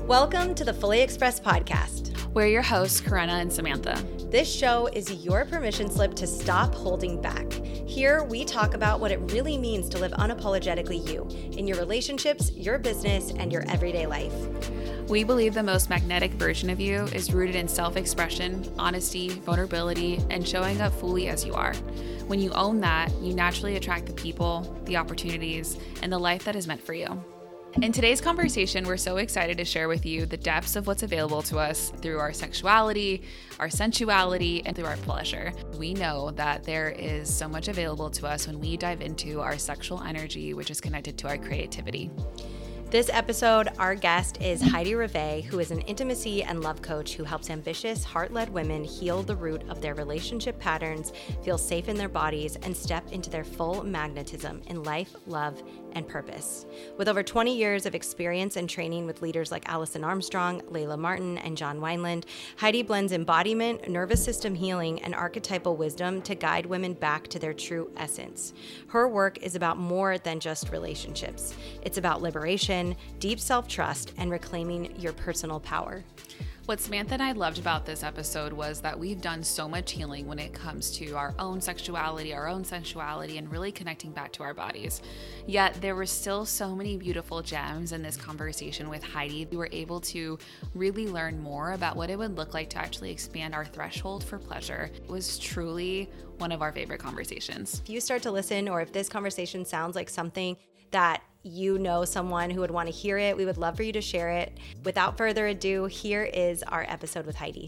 Welcome to the Fully Expressed podcast. We're your hosts, Karenna and Samantha. This show is your permission slip to stop holding back. Here, we talk about what it really means to live unapologetically you in your relationships, your business, and your everyday life. We believe the most magnetic version of you is rooted in self-expression, honesty, vulnerability, and showing up fully as you are. When you own that, you naturally attract the people, the opportunities, and the life that is meant for you. In today's conversation, we're so excited to share with you the depths of what's available to us through our sexuality, our sensuality, and through our pleasure. We know that there is so much available to us when we dive into our sexual energy, which is connected to our creativity. This episode, our guest is Heidi Reve, who is an intimacy and love coach who helps ambitious, heart-led women heal the root of their relationship patterns, feel safe in their bodies, and step into their full magnetism in life, love, and purpose. With over 20 years of experience and training with leaders like Alison Armstrong, Layla Martin, and John Wineland, Heidi blends embodiment, nervous system healing, and archetypal wisdom to guide women back to their true essence. Her work is about more than just relationships. It's about liberation, deep self-trust, and reclaiming your personal power. What Samantha and I loved about this episode was that we've done so much healing when it comes to our own sexuality, our own sensuality, and really connecting back to our bodies. Yet there were still so many beautiful gems in this conversation with Heidi. We were able to really learn more about what it would look like to actually expand our threshold for pleasure. It was truly one of our favorite conversations. If you start to listen, or if this conversation sounds like something that you know someone who would want to hear it, we would love for you to share it. Without further ado, here is our episode with Heidi.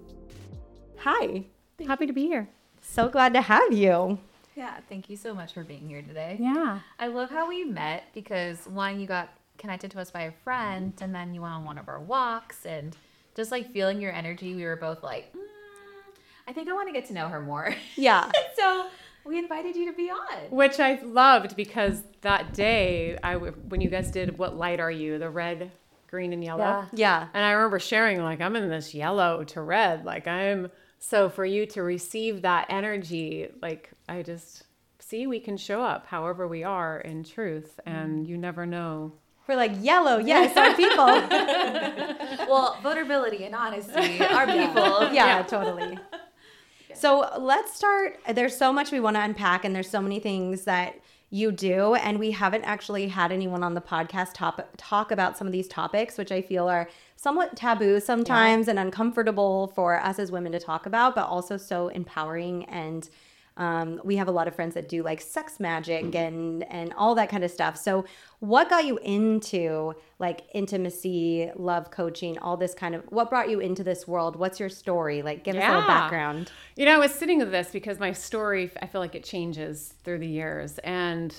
Hi. Happy to be here. So glad to have you. Yeah, thank you so much for being here today. Yeah. I love how we met because one, you got connected to us by a friend, and then you went on one of our walks, and just like feeling your energy, we were both like, I think I want to get to know her more. Yeah. So we invited you to be on. Which I loved because that day, when you guys did What Light Are You? The red, green, and yellow. Yeah. And I remember sharing, like, I'm in this yellow to red. Like, so for you to receive that energy, like, I just see we can show up however we are in truth. And you never know. We're like, yellow, yes, our people. Well, vulnerability and honesty, our people. Yeah, totally. So let's start. There's so much we want to unpack, and there's so many things that you do, and we haven't actually had anyone on the podcast talk about some of these topics, which I feel are somewhat taboo sometimes and uncomfortable for us as women to talk about, but also so empowering. And we have a lot of friends that do like sex magic and all that kind of stuff. So what got you into like intimacy, love coaching, all this kind of, what brought you into this world? What's your story? Like give us a little background. You know, I was sitting with this because my story, I feel like it changes through the years. And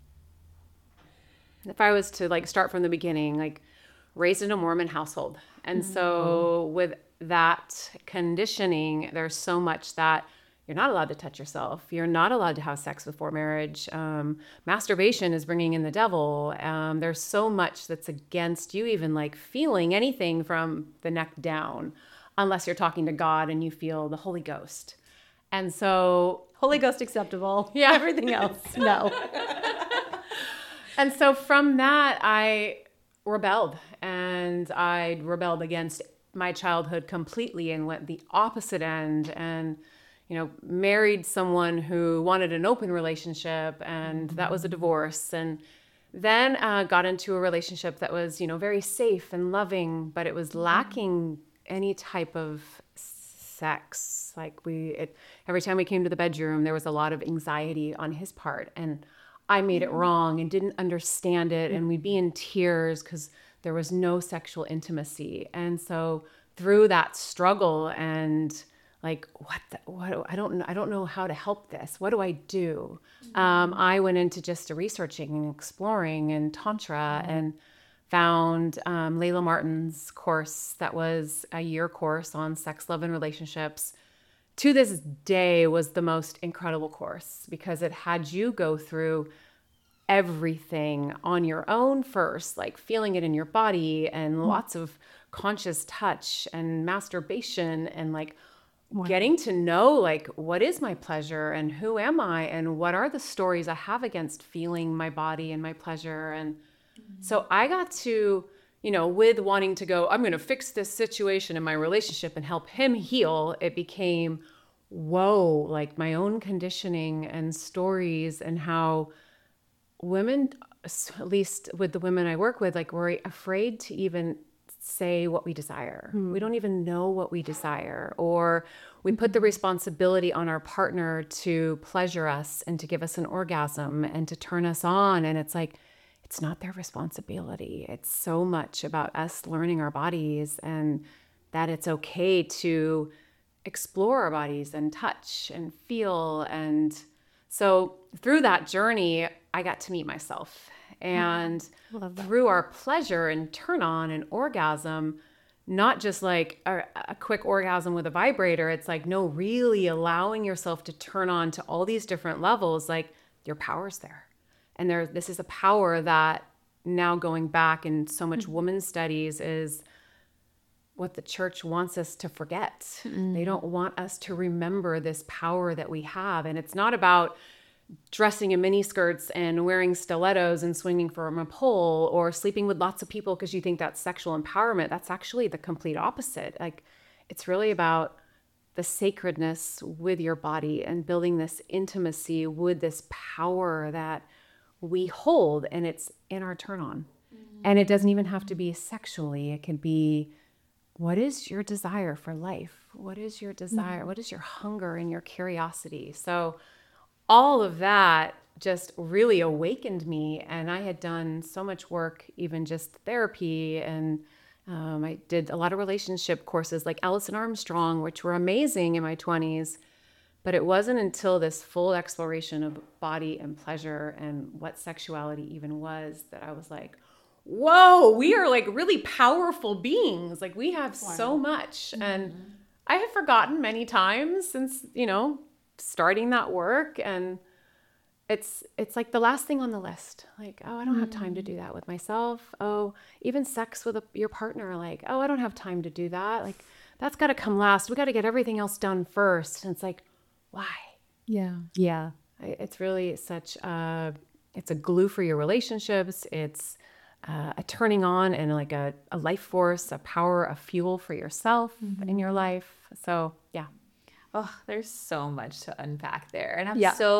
if I was to like start from the beginning, like raised in a Mormon household. And so with that conditioning, there's so much that you're not allowed to touch yourself. You're not allowed to have sex before marriage. Masturbation is bringing in the devil. There's so much that's against you even like feeling anything from the neck down, unless you're talking to God and you feel the Holy Ghost. And so Holy Ghost acceptable. Yeah. Everything else, no. And so from that, I rebelled. And I rebelled against my childhood completely and went the opposite end and married someone who wanted an open relationship, and that was a divorce. And then got into a relationship that was, very safe and loving, but it was lacking any type of sex. Like every time we came to the bedroom, there was a lot of anxiety on his part, and I made it wrong and didn't understand it. And we'd be in tears because there was no sexual intimacy. And so through that struggle and like, I don't know how to help this. What do I do? I went into just researching and exploring and Tantra and found Layla Martin's course that was a year course on sex, love, and relationships. To this day was the most incredible course because it had you go through everything on your own first, like feeling it in your body and lots of conscious touch and masturbation and like getting to know like what is my pleasure and who am I and what are the stories I have against feeling my body and my pleasure. And so I got to, with wanting to go, I'm going to fix this situation in my relationship and help him heal, it became, whoa, like my own conditioning and stories, and how women, at least with the women I work with, like we're afraid to even say what we desire. We don't even know what we desire, or we put the responsibility on our partner to pleasure us and to give us an orgasm and to turn us on. And it's like, it's not their responsibility. It's so much about us learning our bodies, and that it's okay to explore our bodies and touch and feel. And so through that journey, I got to meet myself. And through our pleasure and turn on and orgasm, not just like a quick orgasm with a vibrator. It's like, no, really allowing yourself to turn on to all these different levels, like your power's there. And this is a power that now, going back in so much women's studies, is what the church wants us to forget. They don't want us to remember this power that we have. And it's not about dressing in mini skirts and wearing stilettos and swinging from a pole, or sleeping with lots of people because you think that's sexual empowerment. That's actually the complete opposite. Like, it's really about the sacredness with your body and building this intimacy with this power that we hold, and it's in our turn on. And it doesn't even have to be sexually. It can be, what is your desire for life? What is your desire? What is your hunger and your curiosity? So all of that just really awakened me. And I had done so much work, even just therapy. And I did a lot of relationship courses like Allison Armstrong, which were amazing in my 20s. But it wasn't until this full exploration of body and pleasure and what sexuality even was that I was like, whoa, we are like really powerful beings. Like, we have so much. And I have forgotten many times since, starting that work. And it's like the last thing on the list. Like, oh, I don't have time to do that with myself. Oh, even sex with your partner. Like, oh, I don't have time to do that. Like, that's got to come last. We got to get everything else done first. And it's like, why? Yeah. It's really such it's a glue for your relationships. It's a turning on and like a life force, a power, a fuel for yourself in your life. So yeah. Oh, there's so much to unpack there. And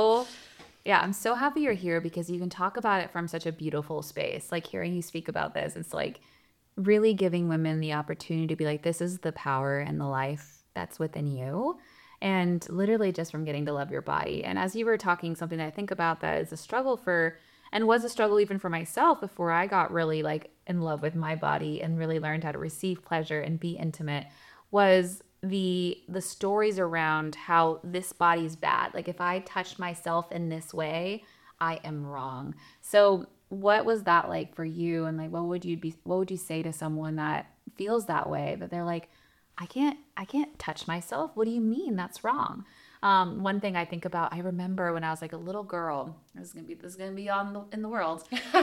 I'm so happy you're here, because you can talk about it from such a beautiful space. Like, hearing you speak about this, it's like really giving women the opportunity to be like, this is the power and the life that's within you. And literally just from getting to love your body. And as you were talking, something that I think about that is a struggle and was a struggle even for myself before I got really like in love with my body and really learned how to receive pleasure and be intimate, was the stories around how this body's bad. Like, if I touched myself in this way, I am wrong. So what was that like for you? And like, what would you say to someone that feels that way, that they're like, I can't touch myself. What do you mean that's wrong? One thing I think about, I remember when I was like a little girl, this is gonna be in the world.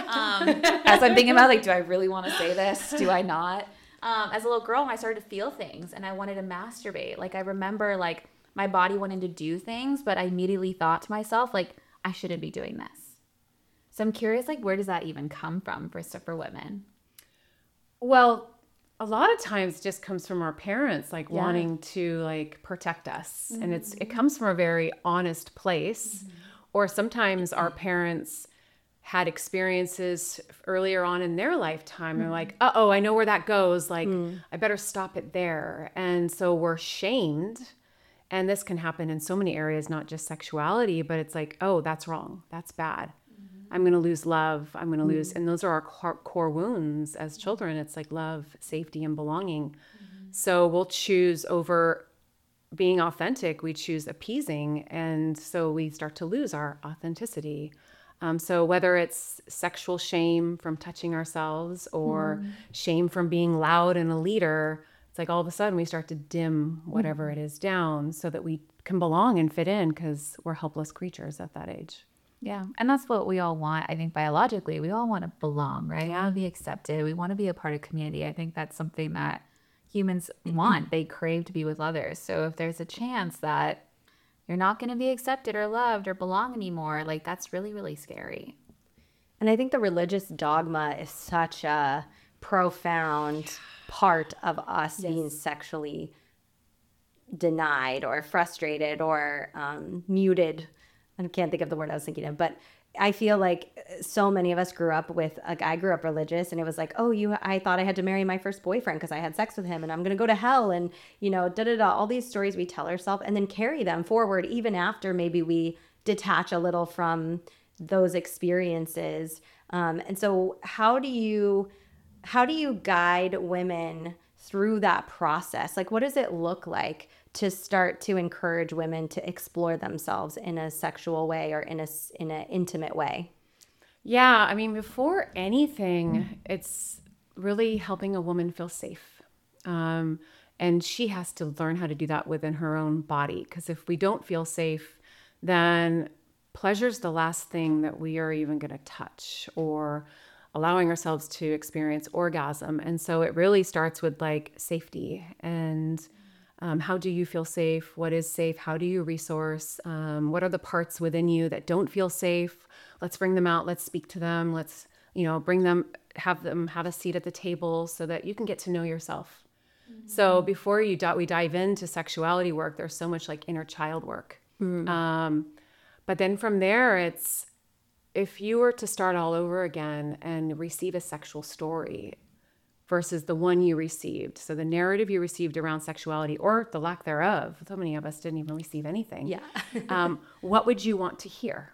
As I'm thinking about like, do I really want to say this? Do I not? As a little girl, I started to feel things and I wanted to masturbate. Like, I remember like my body wanting to do things, but I immediately thought to myself, like, I shouldn't be doing this. So I'm curious, like, where does that even come from for women? Well, a lot of times it just comes from our parents, like wanting to like protect us. And it comes from a very honest place. Or sometimes our parents had experiences earlier on in their lifetime. And like, uh-oh, I know where that goes. Like, I better stop it there. And so we're shamed. And this can happen in so many areas, not just sexuality, but it's like, oh, that's wrong. That's bad. I'm going to lose love. I'm going to lose. And those are our core wounds as children. It's like love, safety, and belonging. So we'll choose over being authentic. We choose appeasing. And so we start to lose our authenticity. So whether it's sexual shame from touching ourselves or shame from being loud and a leader, it's like all of a sudden we start to dim whatever it is down so that we can belong and fit in, because we're helpless creatures at that age. Yeah. And that's what we all want. I think biologically, we all want to belong, right? We want to be accepted. We want to be a part of community. I think that's something that humans want. They crave to be with others. So if there's a chance that you're not going to be accepted or loved or belong anymore, like, that's really, really scary. And I think the religious dogma is such a profound part of us being sexually denied or frustrated or muted. I can't think of the word I was thinking of, but I feel like so many of us grew up with, I grew up religious, and it was like, I thought I had to marry my first boyfriend because I had sex with him and I'm going to go to hell, and, all these stories we tell ourselves and then carry them forward even after maybe we detach a little from those experiences. And so how do you guide women through that process? Like, what does it look like to start to encourage women to explore themselves in a sexual way or in an intimate way? Yeah, I mean, before anything, it's really helping a woman feel safe. And she has to learn how to do that within her own body. Because if we don't feel safe, then pleasure's the last thing that we are even going to touch, or allowing ourselves to experience orgasm. And so it really starts with like safety and how do you feel safe? What is safe? How do you resource? What are the parts within you that don't feel safe? Let's bring them out. Let's speak to them. Let's, bring them have a seat at the table so that you can get to know yourself. Mm-hmm. So before we dive into sexuality work, there's so much like inner child work. Mm-hmm. But then from there, it's, if you were to start all over again and receive a sexual story versus the one you received, so the narrative you received around sexuality or the lack thereof, so many of us didn't even receive anything. Yeah. What would you want to hear?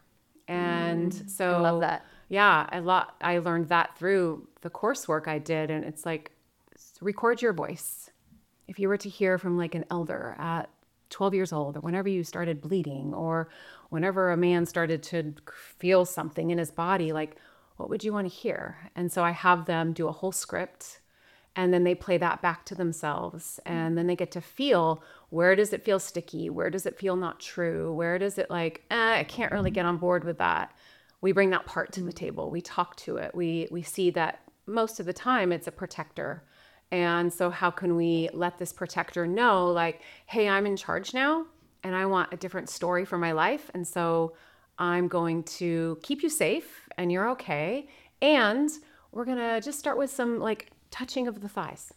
And so I love that. Yeah, I learned that through the coursework I did. And it's like, record your voice. If you were to hear from like an elder at 12 years old, or whenever you started bleeding, or whenever a man started to feel something in his body, like, what would you want to hear? And so I have them do a whole script, and then they play that back to themselves. And then they get to feel, where does it feel sticky? Where does it feel not true? Where does it like, I can't really get on board with that. We bring that part to the table. We talk to it. We see that most of the time it's a protector. And so how can we let this protector know, like, hey, I'm in charge now and I want a different story for my life. And so I'm going to keep you safe and you're okay. And we're going to just start with some like touching of the thighs,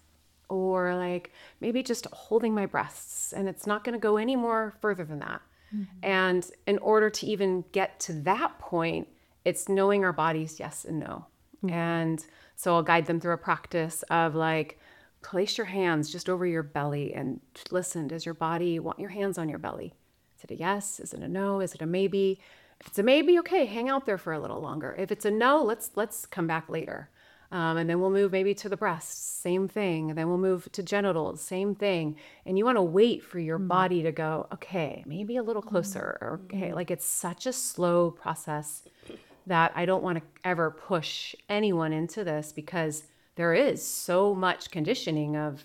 or like maybe just holding my breasts. And it's not going to go any more further than that. Mm-hmm. And in order to even get to that point, it's knowing our bodies yes and no. Mm-hmm. And so I'll guide them through a practice of like, place your hands just over your belly and listen. Does your body want your hands on your belly? Is it a yes? Is it a no? Is it a maybe? If it's a maybe, okay, hang out there for a little longer. If it's a no, let's come back later. And then we'll move maybe to the breasts, same thing. And then we'll move to genitals, same thing. And you want to wait for your body to go, okay, maybe a little closer. Or, okay, like it's such a slow process that I don't want to ever push anyone into this, because there is so much conditioning of,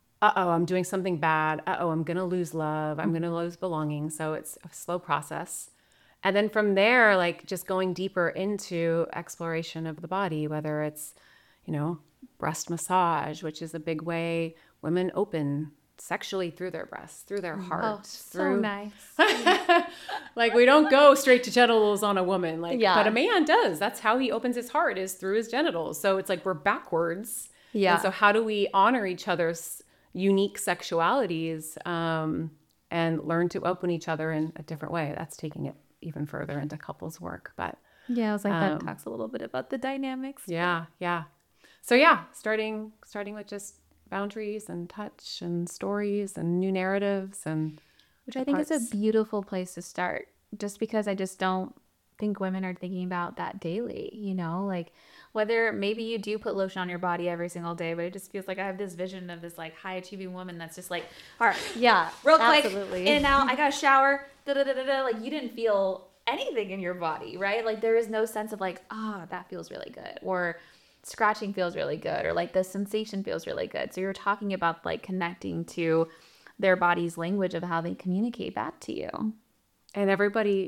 I'm doing something bad. I'm going to lose love. I'm going to lose belonging. So it's a slow process. And then from there, like just going deeper into exploration of the body, whether it's, breast massage, which is a big way women open sexually through their breasts, through their heart. Oh, so nice. Like we don't go straight to genitals on a woman, but a man does. That's how he opens his heart, is through his genitals. So it's like we're backwards. Yeah. And so how do we honor each other's unique sexualities and learn to open each other in a different way? That's taking it even further into couples work. But yeah, I was like, that talks a little bit about the dynamics. Yeah. So yeah, starting with just boundaries and touch and stories and new narratives, and which I think is a beautiful place to start, just because I just don't think women are thinking about that daily, like whether maybe you do put lotion on your body every single day, but it just feels like I have this vision of this like high achieving woman that's just like, all right, yeah, real quick, in and out, I got to shower, like you didn't feel anything in your body, right? Like there is no sense of like, that feels really good, or scratching feels really good, or like the sensation feels really good. So you're talking about like connecting to their body's language of how they communicate back to you. And everybody's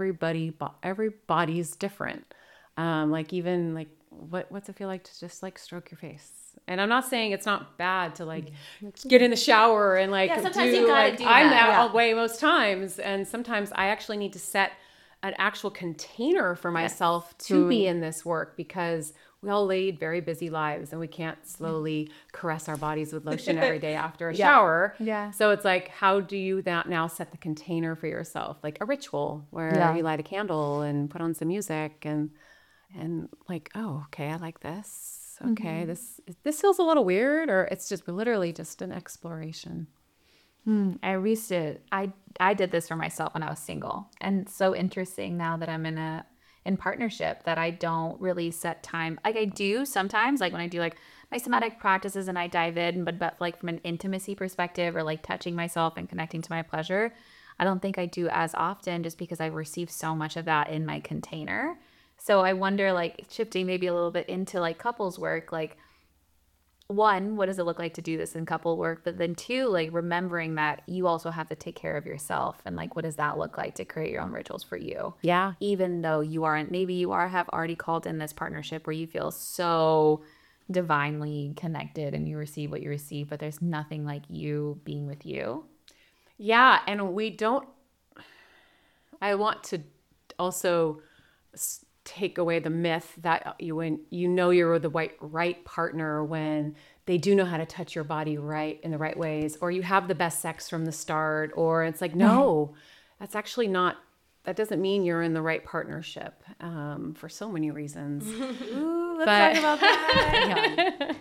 different. Like even like what's it feel like to just like stroke your face? And I'm not saying it's not bad to like get in the shower and like sometimes you gotta do that. I'm that way most times, and sometimes I actually need to set an actual container for myself to be in this work, because we all lead very busy lives, and we can't slowly caress our bodies with lotion every day after a shower. Yeah. So it's like, how do you now set the container for yourself? Like a ritual where you light a candle and put on some music and like, oh, okay, I like this. Okay, this feels a little weird, or it's just literally just an exploration. I did this for myself when I was single, and it's so interesting now that I'm in partnership that I don't really set time. Like I do sometimes, like when I do like my somatic practices and I dive in, but like from an intimacy perspective or like touching myself and connecting to my pleasure, I don't think I do as often, just because I receive so much of that in my container. So I wonder, like shifting maybe a little bit into like couples work, like one, what does it look like to do this in couple work? But then two, like remembering that you also have to take care of yourself, and like, what does that look like to create your own rituals for you? Yeah. Even though have already called in this partnership where you feel so divinely connected and you receive what you receive, but there's nothing like you being with you. Yeah. And I want to also take away the myth that you're the right partner when they do know how to touch your body right in the right ways, or you have the best sex from the start, or it's like, no, that's actually not, that doesn't mean you're in the right partnership, for so many reasons. Ooh, let's talk about that.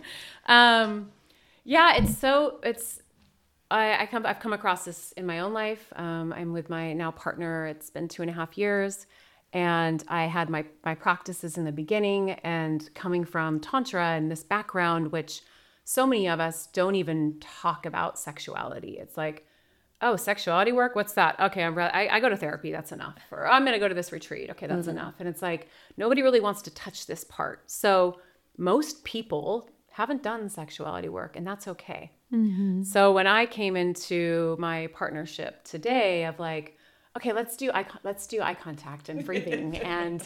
I've come across this in my own life. I'm with my now partner. It's been 2.5 years. And I had my practices in the beginning, and coming from Tantra and this background, which so many of us don't even talk about sexuality. It's like, oh, sexuality work? What's that? Okay, I go to therapy. That's enough. Or I'm going to go to this retreat. Okay, that's enough. And it's like, nobody really wants to touch this part. So most people haven't done sexuality work, and that's okay. Mm-hmm. So when I came into my partnership today of like, okay, let's do eye contact and breathing, and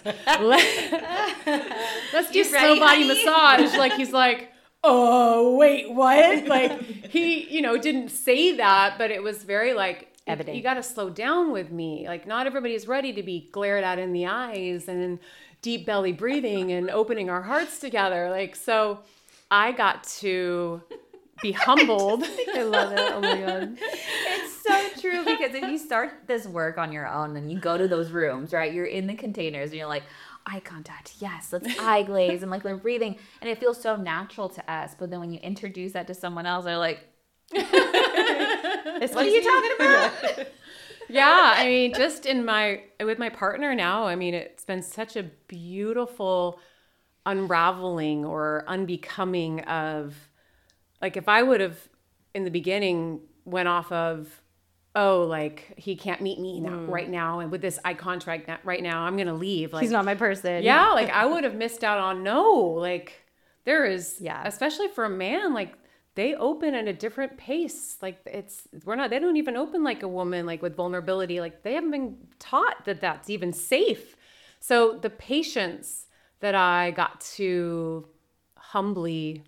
let's do slow body massage. Like he's like, oh wait, what? Like he, didn't say that, but it was very like evident. You got to slow down with me. Like not everybody is ready to be glared at in the eyes and deep belly breathing and opening our hearts together. Like so, I got to be humbled. I love it. Oh my God. It's so true, because if you start this work on your own and you go to those rooms, right? You're in the containers and you're like, eye contact, yes, let's eye glaze, and like we're breathing, and it feels so natural to us. But then when you introduce that to someone else, they're like, what are you talking about? Yeah, I mean, just with my partner now, I mean, it's been such a beautiful unraveling or unbecoming of, like, if I would have in the beginning went off of, oh, like he can't meet me right now, and with this eye contact right now, I'm gonna leave. Like he's not my person. Yeah, like I would have missed out on like there is, especially for a man, like they open at a different pace. Like they don't even open like a woman, like with vulnerability. Like they haven't been taught that that's even safe. So the patience that I got to humbly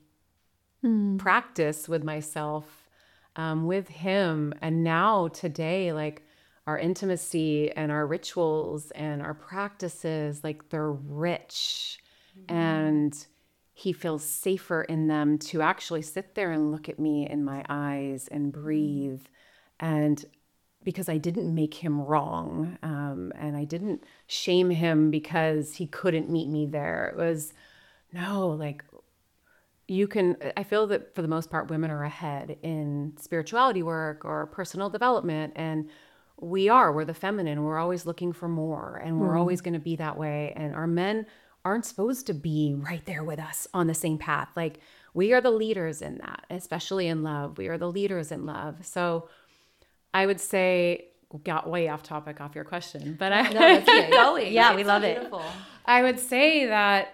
practice with myself, with him, and now today, like our intimacy and our rituals and our practices, like they're rich, and he feels safer in them to actually sit there and look at me in my eyes and breathe. And because I didn't make him wrong, and I didn't shame him because he couldn't meet me there. It was, no, like, I feel that for the most part, women are ahead in spirituality work or personal development. And we're the feminine. We're always looking for more, and we're always going to be that way. And our men aren't supposed to be right there with us on the same path. Like we are the leaders in that, especially in love. We are the leaders in love. So I would say, got way off topic off your question, but going. Yeah, we love beautiful. I would say that,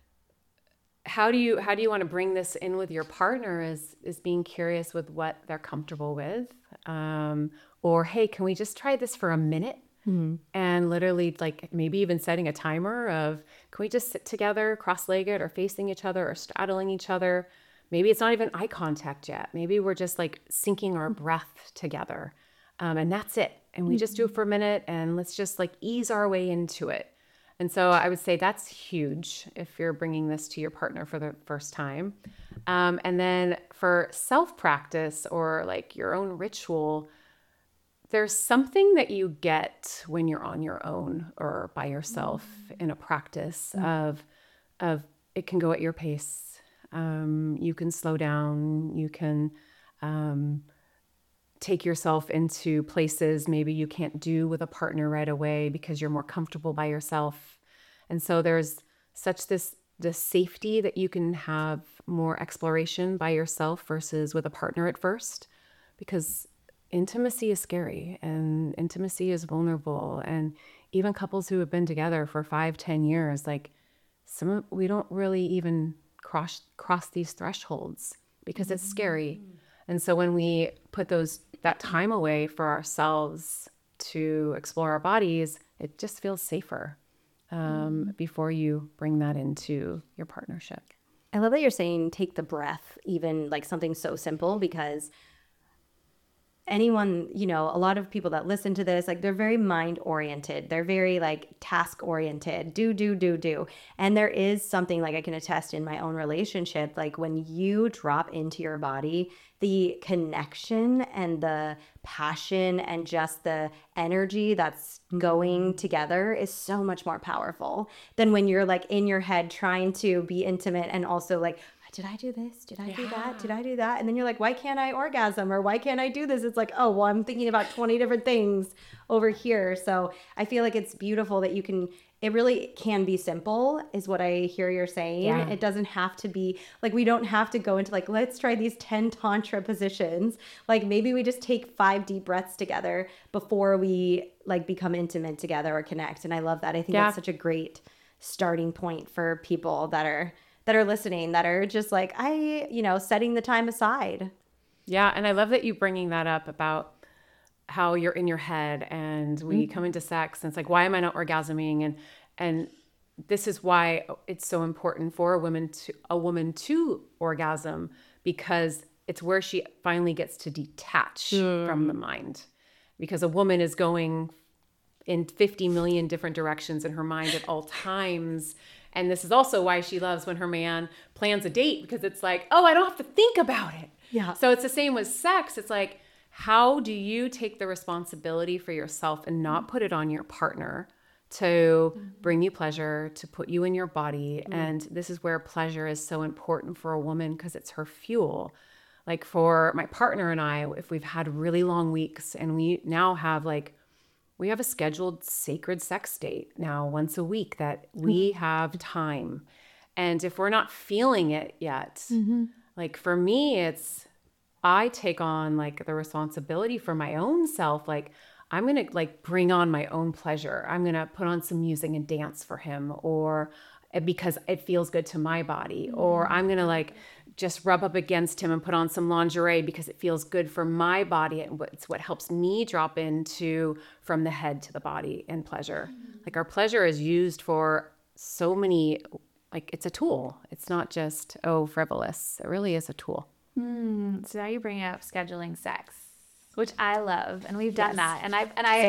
how do you want to bring this in with your partner is being curious with what they're comfortable with. Or, hey, can we just try this for a minute? Mm-hmm. And literally, like, maybe even setting a timer of, can we just sit together cross-legged or facing each other or straddling each other? Maybe it's not even eye contact yet. Maybe we're just like syncing our breath together. And that's it. And we just do it for a minute, and let's just like ease our way into it. And so I would say that's huge if you're bringing this to your partner for the first time. And then for self-practice or like your own ritual, there's something that you get when you're on your own or by yourself in a practice of it can go at your pace. You can slow down. You can take yourself into places maybe you can't do with a partner right away because you're more comfortable by yourself. And so there's such this safety that you can have more exploration by yourself versus with a partner at first, because intimacy is scary and intimacy is vulnerable. And even couples who have been together for 5-10 years, like we don't really even cross these thresholds because it's scary. And so when we put that time away for ourselves to explore our bodies, it just feels safer before you bring that into your partnership. I love that you're saying take the breath, even like something so simple, because anyone, a lot of people that listen to this, like they're very mind oriented. They're very like task oriented, do. And there is something like I can attest in my own relationship, like when you drop into your body, the connection and the passion and just the energy that's going together is so much more powerful than when you're like in your head trying to be intimate and also like, did I do this? Did I do that? Did I do that? And then you're like, why can't I orgasm? Or why can't I do this? It's like, oh, well, I'm thinking about 20 different things over here. So I feel like it's beautiful that it really can be simple is what I hear you're saying. Yeah. It doesn't have to be like, we don't have to go into like, let's try these 10 tantra positions. Like maybe we just take 5 deep breaths together before we like become intimate together or connect. And I love that. I think that's such a great starting point for people that are listening, that are just like, setting the time aside. Yeah. And I love that you bringing that up about how you're in your head and we come into sex and it's like, why am I not orgasming? And this is why it's so important for a woman to orgasm, because it's where she finally gets to detach from the mind, because a woman is going in 50 million different directions in her mind at all times. And this is also why she loves when her man plans a date, because it's like, oh, I don't have to think about it. Yeah. So it's the same with sex. It's like, how do you take the responsibility for yourself and not put it on your partner to bring you pleasure, to put you in your body? And this is where pleasure is so important for a woman, because it's her fuel. Like for my partner and I, if we've had really long weeks and we now have we have a scheduled sacred sex date now once a week that we have time. And if we're not feeling it yet, like for me, I take on like the responsibility for my own self. Like I'm going to like bring on my own pleasure. I'm going to put on some music and dance for him, or because it feels good to my body, or I'm going to like just rub up against him and put on some lingerie because it feels good for my body. And it's what helps me drop into from the head to the body and pleasure. Like our pleasure is used for so many, like it's a tool. It's not just, frivolous. It really is a tool. So now you bring up scheduling sex, which I love, and we've done that. And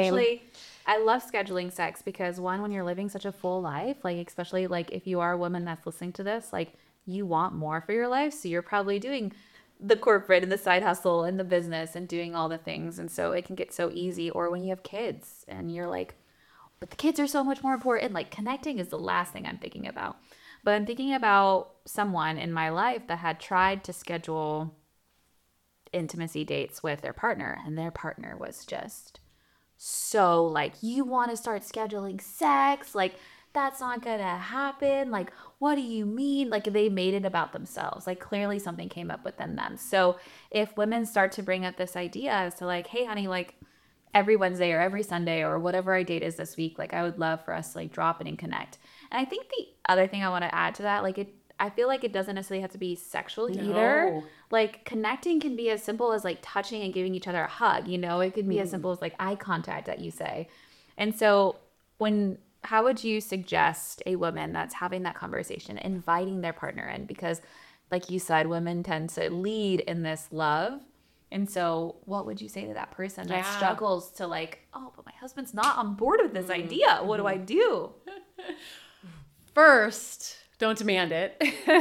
I love scheduling sex because when you're living such a full life, like especially like if you are a woman that's listening to this, like you want more for your life, so you're probably doing the corporate and the side hustle and the business and doing all the things, and so it can get so easy. Or when you have kids and you're like, but the kids are so much more important. Like connecting is the last thing I'm thinking about. But I'm thinking about someone in my life that had tried to schedule intimacy dates with their partner, and their partner was just so like, you want to start scheduling sex? Like, that's not going to happen. Like, what do you mean? Like, they made it about themselves. Like, clearly something came up within them. So if women start to bring up this idea as to like, hey, honey, like every Wednesday or every Sunday or whatever our date is this week, like I would love for us to like drop in and connect. And I think the other thing I want to add to that, like I feel like it doesn't necessarily have to be sexual either. Like connecting can be as simple as like touching and giving each other a hug, it could be as simple as like eye contact that you say. And so how would you suggest a woman that's having that conversation, inviting their partner in? Because like you said, women tend to lead in this love. And so what would you say to that person that Yeah. struggles to like, oh, but my husband's not on board with this idea. What do I do? First, don't demand it.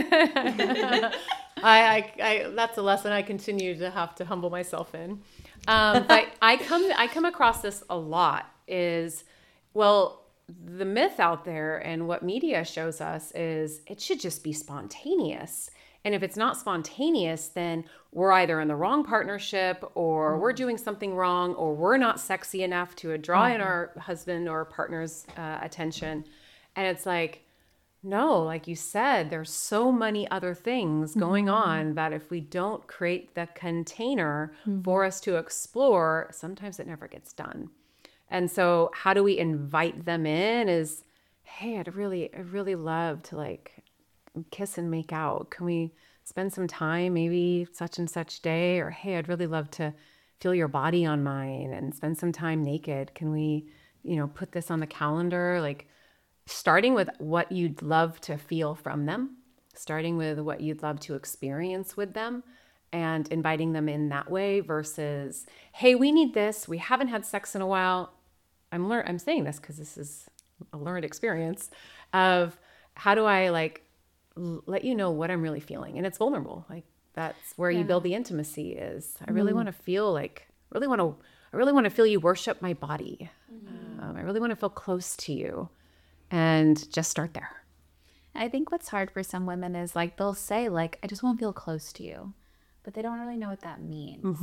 I that's a lesson I continue to have to humble myself in. But I come across this a lot is, well, the myth out there and what media shows us is it should just be spontaneous. And if it's not spontaneous, then we're either in the wrong partnership or we're doing something wrong or we're not sexy enough to draw in our husband or partner's attention. And it's like, no, like you said, there's so many other things going on that if we don't create the container for us to explore, sometimes it never gets done. And so how do we invite them in is, hey, I'd really love to like kiss and make out. Can we spend some time, maybe such and such day? Or, hey, I'd really love to feel your body on mine and spend some time naked. Can we, put this on the calendar? Like starting with what you'd love to feel from them, starting with what you'd love to experience with them, and inviting them in that way versus, hey, we need this. We haven't had sex in a while. I'm saying this because this is a learned experience of how do I like let you know what I'm really feeling. And it's vulnerable. Like that's where you build the intimacy is. I really want to feel like, I really want to feel you worship my body. I really want to feel close to you, and just start there. I think what's hard for some women is like they'll say like, I just want to feel close to you, but they don't really know what that means.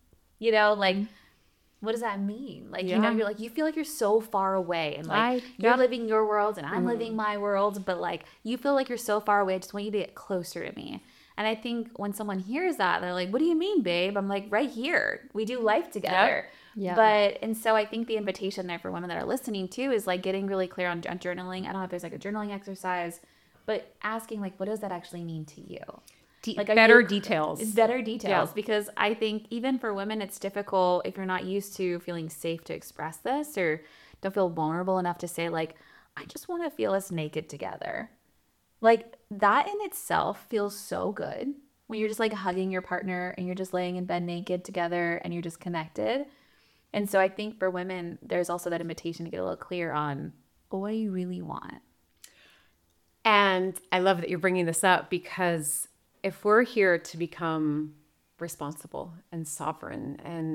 Like what does that mean? Like, you're like, you feel like you're so far away and like you're living your world and I'm living my world, but like you feel like you're so far away. I just want you to get closer to me. And I think when someone hears that, they're like, what do you mean, babe? I'm like, right here. We do life together. Yeah. And so I think the invitation there for women that are listening too is like getting really clear on journaling. I don't know if there's like a journaling exercise, but asking like, what does that actually mean to you? Better details. It's better details because I think even for women, it's difficult if you're not used to feeling safe to express this or don't feel vulnerable enough to say like, I just want to feel us naked together. Like that in itself feels so good when you're just like hugging your partner and you're just laying in bed naked together and you're just connected. And so I think for women, there's also that invitation to get a little clear on what do you really want? And I love that you're bringing this up because if we're here to become responsible and sovereign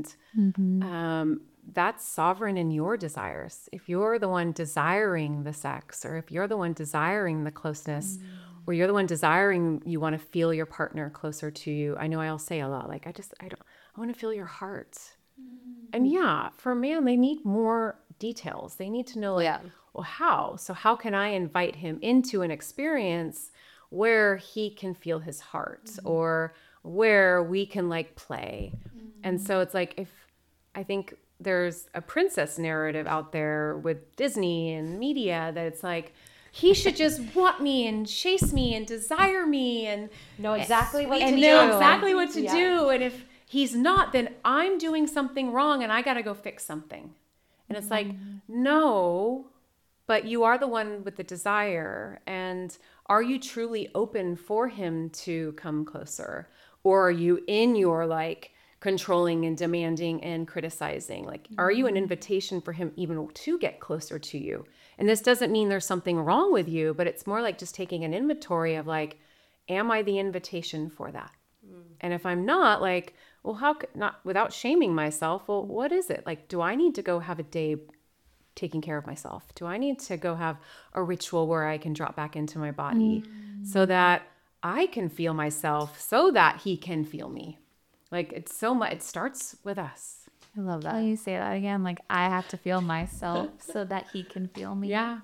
and that's sovereign in your desires. If you're the one desiring the sex or if you're the one desiring the closeness or you're the one desiring you want to feel your partner closer to you. I know I'll say a lot like, I want to feel your heart. And for a man, they need more details. They need to know like, well, how? So how can I invite him into an experience where he can feel his heart or where we can like play. And so it's like, if I think there's a princess narrative out there with Disney and media that it's like, he should just want me and chase me and desire me and know exactly what to do. know exactly what to do. And if he's not, then I'm doing something wrong and I got to go fix something. And it's like, no, but you are the one with the desire. And are you truly open for him to come closer? Or are you in your like controlling and demanding and criticizing? Like, are you an invitation for him even to get closer to you? And this doesn't mean there's something wrong with you, but it's more like just taking an inventory of like, am I the invitation for that? And if I'm not, like, well, how could not without shaming myself? Well, what is it? Like, do I need to go have a day taking care of myself? Do I need to go have a ritual where I can drop back into my body so that I can feel myself so that he can feel me? Like it's so much, it starts with us. I love that. Can you say that again? Like I have to feel myself so that he can feel me. Yeah.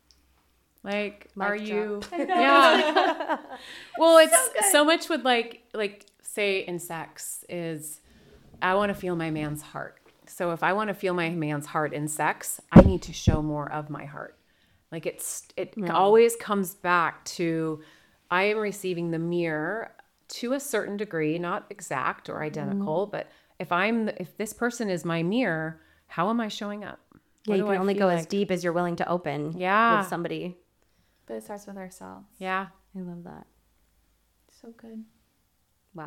Like, Mic are drop. you? Yeah. Well, it's so much with like say in sex is I want to feel my man's heart. So if I want to feel my man's heart in sex, I need to show more of my heart. Like it always comes back to I am receiving the mirror to a certain degree, not exact or identical, but if this person is my mirror, how am I showing up? Yeah, you can only go as deep as you're willing to open with somebody. But it starts with ourselves. Yeah. I love that. So good. Wow.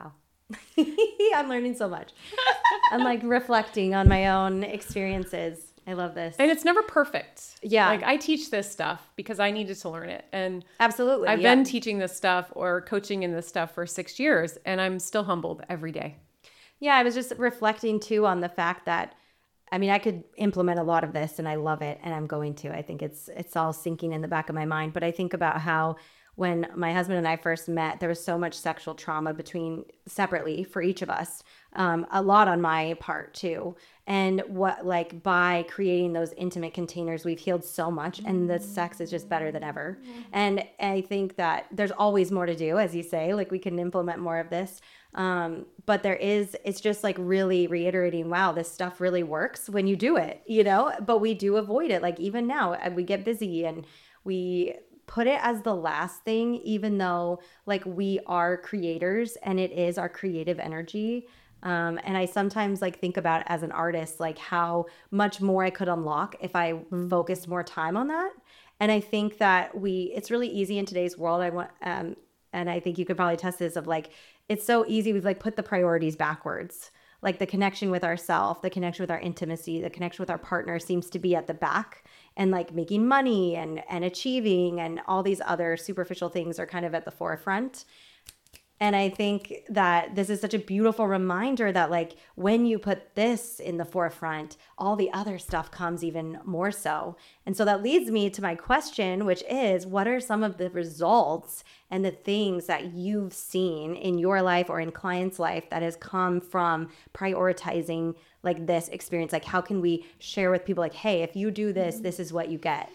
I'm learning so much. I'm like reflecting on my own experiences. I love this. And it's never perfect. Yeah. Like I teach this stuff because I needed to learn it. And Absolutely. I've been teaching this stuff or coaching in this stuff for 6 years, and I'm still humbled every day. Yeah, I was just reflecting too on the fact that, I mean, I could implement a lot of this and I love it and I'm going to. I think it's all sinking in the back of my mind. But I think about how when my husband and I first met, there was so much sexual trauma separately for each of us, a lot on my part too. And by creating those intimate containers, we've healed so much, and the sex is just better than ever. And I think that there's always more to do, as you say, like we can implement more of this. But it's just like really reiterating, wow, this stuff really works when you do it, but we do avoid it. Like even now we get busy and we put it as the last thing, even though like we are creators and it is our creative energy. And I sometimes like think about as an artist, like how much more I could unlock if I focused more time on that. And I think that it's really easy in today's world. And I think you could probably test this of like, it's so easy. We've like put the priorities backwards. Like the connection with ourself, the connection with our intimacy, the connection with our partner seems to be at the back, and like making money and achieving and all these other superficial things are kind of at the forefront. And I think that this is such a beautiful reminder that like when you put this in the forefront, all the other stuff comes even more so. And so that leads me to my question, which is, what are some of the results and the things that you've seen in your life or in clients' life that has come from prioritizing like this experience? Like how can we share with people like, hey, if you do this, this is what you get?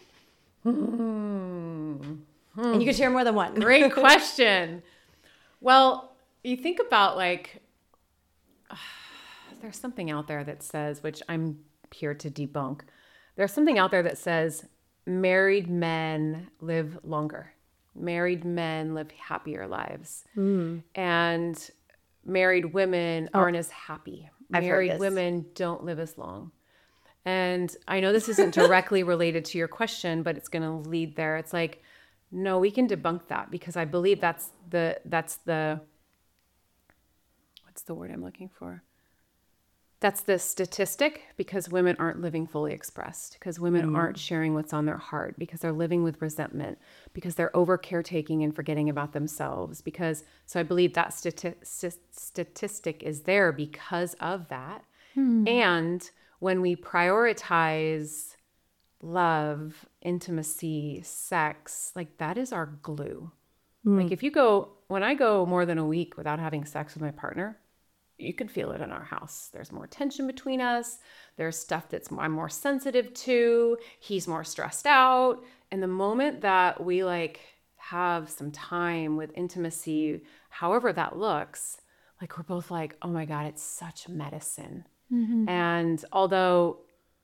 And you can share more than one. Great question. Well, you think about like, there's something out there that says, which I'm here to debunk. There's something out there that says married men live longer. Married men live happier lives. And married women aren't as happy. Married women don't live as long. And I know this isn't directly related to your question, but it's going to lead there. It's like, no, we can debunk that because I believe that's the what's the word I'm looking for? That's the statistic, because women aren't living fully expressed, because women aren't sharing what's on their heart, because they're living with resentment, because they're over caretaking and forgetting about themselves. So I believe that statistic is there because of that. And when we prioritize love, intimacy, sex, like that is our glue. Like when I go more than a week without having sex with my partner, you can feel it in our house. There's more tension between us. There's stuff I'm more sensitive to. He's more stressed out. And the moment that we like have some time with intimacy, however that looks, like we're both like, oh my God, it's such medicine. And although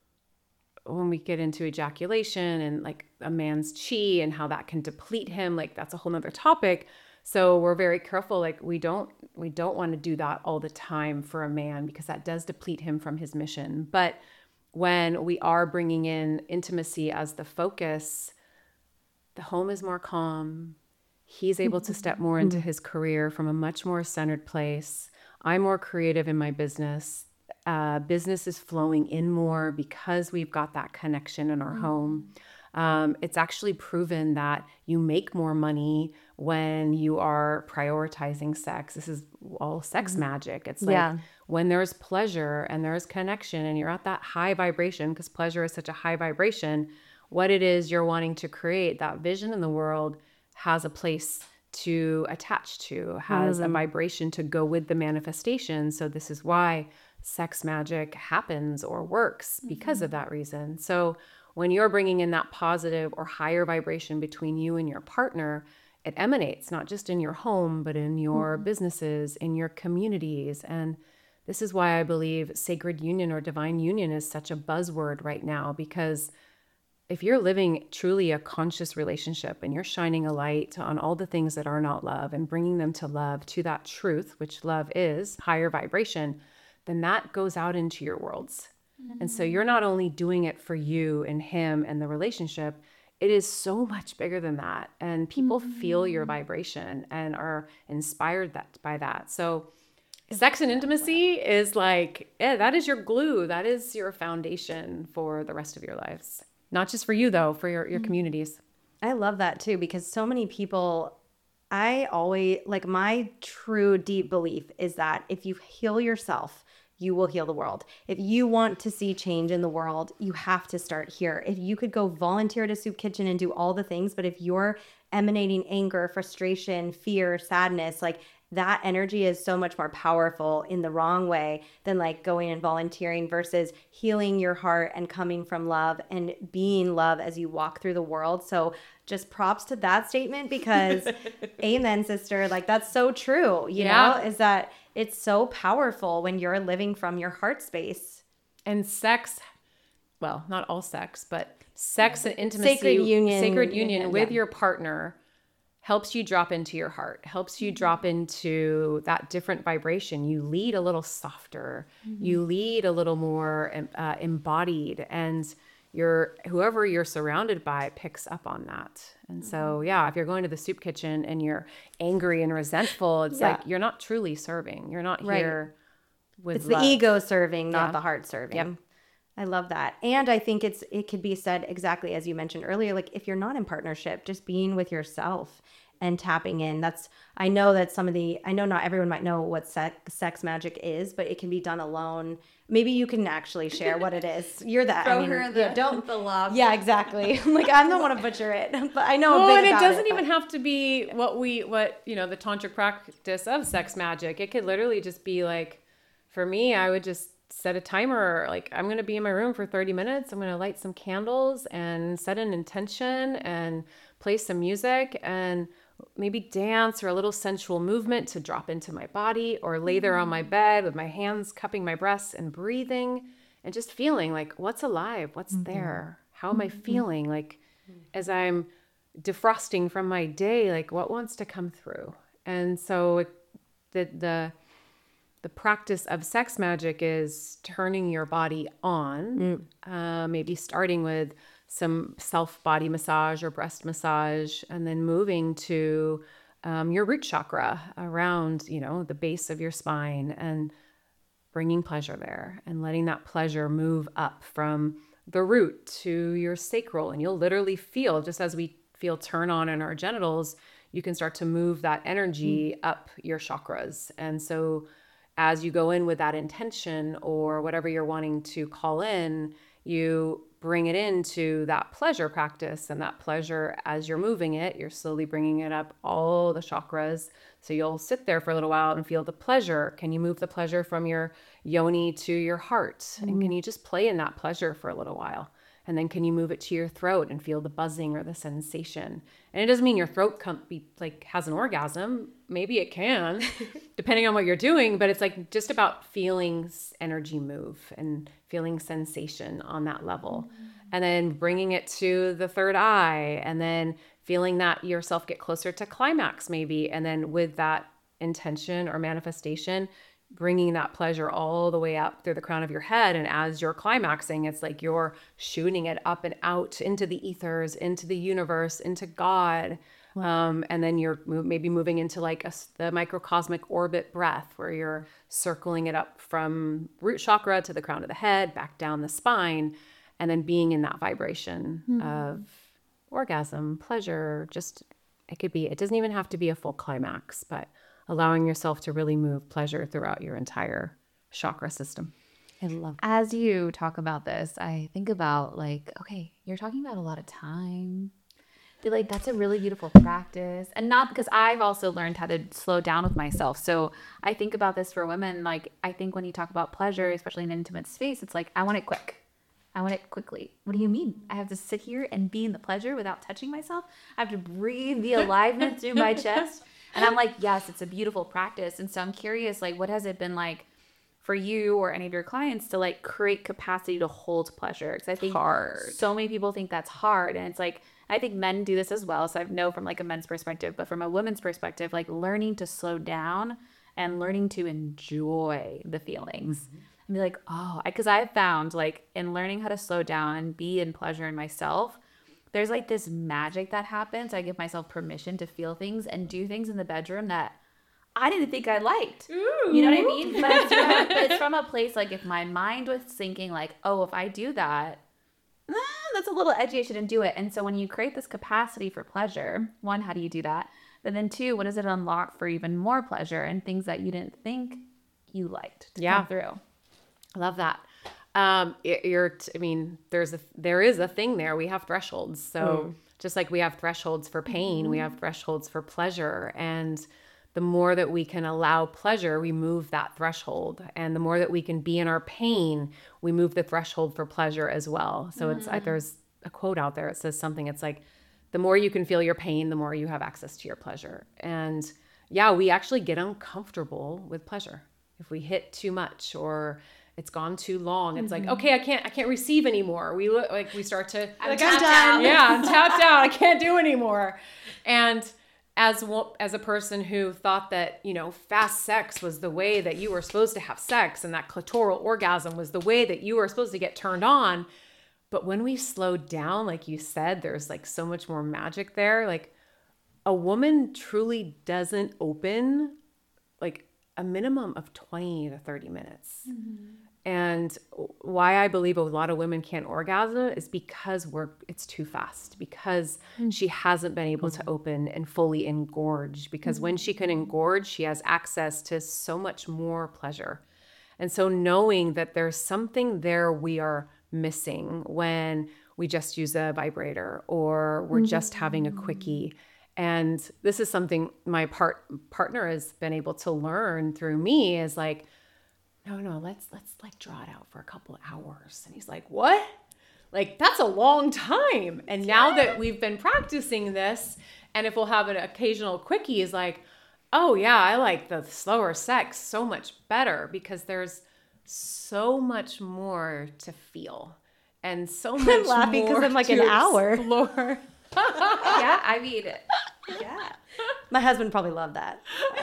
when we get into ejaculation and like a man's chi and how that can deplete him, like that's a whole nother topic. So we're very careful. Like we don't want to do that all the time for a man because that does deplete him from his mission. But when we are bringing in intimacy as the focus, the home is more calm. He's able to step more into his career from a much more centered place. I'm more creative in my business. Business is flowing in more because we've got that connection in our home. It's actually proven that you make more money when you are prioritizing sex. This is all sex magic. It's like when there's pleasure and there's connection and you're at that high vibration, because pleasure is such a high vibration, what it is you're wanting to create, that vision in the world has a place to attach to, has a vibration to go with the manifestation. So this is why sex magic happens or works because of that reason. So when you're bringing in that positive or higher vibration between you and your partner, it emanates not just in your home, but in your businesses, in your communities. And this is why I believe sacred union or divine union is such a buzzword right now, because if you're living truly a conscious relationship and you're shining a light on all the things that are not love and bringing them to love, to that truth, which love is, higher vibration, then that goes out into your worlds. And so you're not only doing it for you and him and the relationship, it is so much bigger than that. And people feel your vibration and are inspired by that. So sex and intimacy is like, that is your glue. That is your foundation for the rest of your lives. Not just for you, though, for your communities. I love that too, because so many people, I always, like, my true deep belief is that if you heal yourself, you will heal the world. If you want to see change in the world, you have to start here. If you could go volunteer at a soup kitchen and do all the things, but if you're emanating anger, frustration, fear, sadness, like, that energy is so much more powerful in the wrong way than like going and volunteering versus healing your heart and coming from love and being love as you walk through the world. So just props to that statement, because amen, sister. Like, that's so true, you know, is that it's so powerful when you're living from your heart space. And sex, well, not all sex, but sex and intimacy, sacred union with your partner helps you drop into your heart, helps you drop into that different vibration. You lead a little softer, you lead a little more embodied, and whoever you're surrounded by picks up on that. And so, if you're going to the soup kitchen and you're angry and resentful, it's like you're not truly serving. You're not here with It's love. the ego serving, not the heart serving. Yep. I love that. And I think it could be said exactly as you mentioned earlier, like, if you're not in partnership, just being with yourself and tapping in. I know not everyone might know what sex magic is, but it can be done alone. Maybe you can actually share what it is. You're that. The lob. Yeah, exactly. Like, I don't want to butcher it, but I know a bit about it. And it doesn't even have to be what the tantric practice of sex magic. It could literally just be like, for me, I would just set a timer. Like, I'm going to be in my room for 30 minutes. I'm going to light some candles and set an intention and play some music and maybe dance or a little sensual movement to drop into my body, or lay there on my bed with my hands cupping my breasts and breathing and just feeling like, what's alive? What's there? How am I feeling? Like, as I'm defrosting from my day, like, what wants to come through? And so the practice of sex magic is turning your body on, maybe starting with some self body massage or breast massage, and then moving to your root chakra around, the base of your spine, and bringing pleasure there and letting that pleasure move up from the root to your sacral. And you'll literally feel, just as we feel turn on in our genitals, you can start to move that energy up your chakras. And so as you go in with that intention or whatever you're wanting to call in, you bring it into that pleasure practice, and that pleasure, as you're moving it, you're slowly bringing it up all the chakras. So you'll sit there for a little while and feel the pleasure. Can you move the pleasure from your yoni to your heart? And can you just play in that pleasure for a little while? And then can you move it to your throat and feel the buzzing or the sensation? And it doesn't mean your throat can't be like has an orgasm. Maybe it can, depending on what you're doing. But it's like just about feeling energy move and feeling sensation on that level. And then bringing it to the third eye, and then feeling that yourself get closer to climax maybe. And then with that intention or manifestation, bringing that pleasure all the way up through the crown of your head. And as you're climaxing, it's like you're shooting it up and out into the ethers, into the universe, into God. Wow. And then you're maybe moving into like the microcosmic orbit breath, where you're circling it up from root chakra to the crown of the head, back down the spine, and then being in that vibration of orgasm, pleasure. It doesn't even have to be a full climax, but allowing yourself to really move pleasure throughout your entire chakra system. I love that. As you talk about this, I think about like, okay, you're talking about a lot of time. I feel like that's a really beautiful practice. And not because I've also learned how to slow down with myself. So I think about this for women. Like, I think when you talk about pleasure, especially in an intimate space, it's like, I want it quick. I want it quickly. What do you mean? I have to sit here and be in the pleasure without touching myself? I have to breathe the aliveness through my chest? And I'm like, yes, it's a beautiful practice. And so I'm curious, like, what has it been like for you or any of your clients to like create capacity to hold pleasure? Because I think so many people think that's hard. And it's like, I think men do this as well. So I know from like a men's perspective, but from a woman's perspective, like learning to slow down and learning to enjoy the feelings. And be like, because I've found like in learning how to slow down and be in pleasure in myself, there's like this magic that happens. I give myself permission to feel things and do things in the bedroom that I didn't think I liked. Ooh. You know what I mean? But it's from a place like if my mind was thinking like, oh, if I do that, that's a little edgy, I shouldn't do it. And so when you create this capacity for pleasure, one, how do you do that? But then two, what does it unlock for even more pleasure and things that you didn't think you liked to come through? I love that. There is a thing there. We have thresholds. So just like we have thresholds for pain, we have thresholds for pleasure. And the more that we can allow pleasure, we move that threshold. And the more that we can be in our pain, we move the threshold for pleasure as well. So it's there's a quote out there. It says something. It's like, the more you can feel your pain, the more you have access to your pleasure. And yeah, we actually get uncomfortable with pleasure. If we hit too much or it's gone too long, it's like, okay, I can't receive anymore. We start to I'm done. Yeah, I'm tapped out. I can't do anymore. And as a person who thought that, fast sex was the way that you were supposed to have sex and that clitoral orgasm was the way that you were supposed to get turned on. But when we slowed down, like you said, there's like so much more magic there. Like a woman truly doesn't open like a minimum of 20 to 30 minutes. And why I believe a lot of women can't orgasm is because it's too fast, because she hasn't been able to open and fully engorge, because when she can engorge, she has access to so much more pleasure. And so knowing that there's something there we are missing when we just use a vibrator or we're just having a quickie. And this is something my partner has been able to learn through me is like, no, let's like draw it out for a couple of hours. And he's like, what? Like, that's a long time. And now that we've been practicing this, and if we'll have an occasional quickie, is like, oh yeah, I like the slower sex so much better because there's so much more to feel and so much I'm laughing because I'm like an hour. Explore. Yeah, I mean, yeah. My husband probably loved that.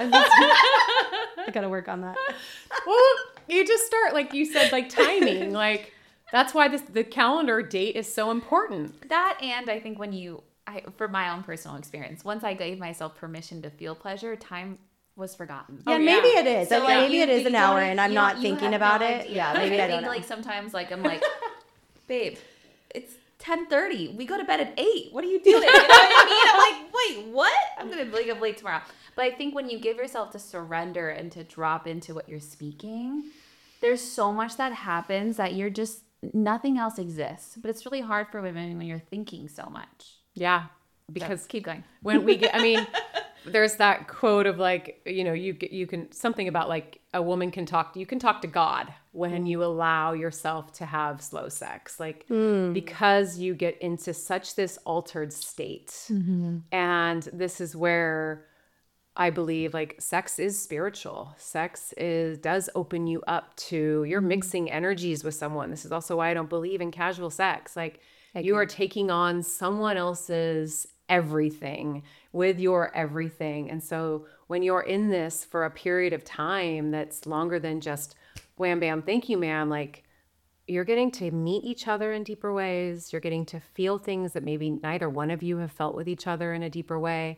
I gotta work on that. Well, you just start, like you said, like timing. Like that's why the calendar date is so important. That, and I think for my own personal experience, once I gave myself permission to feel pleasure, time was forgotten. Yeah, maybe it is. So like, maybe it is an hour and I'm not thinking about it. Idea. Yeah, maybe I don't know. Like sometimes like I'm like, babe, it's 10:30. We go to bed at 8. What are you doing? You know what I mean? I'm like, wait, what? I'm going to wake up late tomorrow. But I think when you give yourself to surrender and to drop into what you're speaking, there's so much that happens that you're just, nothing else exists. But it's really hard for women when you're thinking so much. Yeah, because so, keep going. When we get, there's that quote of like, you can, something about like a woman you can talk to God when you allow yourself to have slow sex, like because you get into such this altered state. And this is where I believe like sex is spiritual. Sex does open you up to, you're mixing energies with someone. This is also why I don't believe in casual sex. Like you are taking on someone else's everything with your everything. And so when you're in this for a period of time that's longer than just wham, bam, thank you, ma'am, like you're getting to meet each other in deeper ways. You're getting to feel things that maybe neither one of you have felt with each other in a deeper way.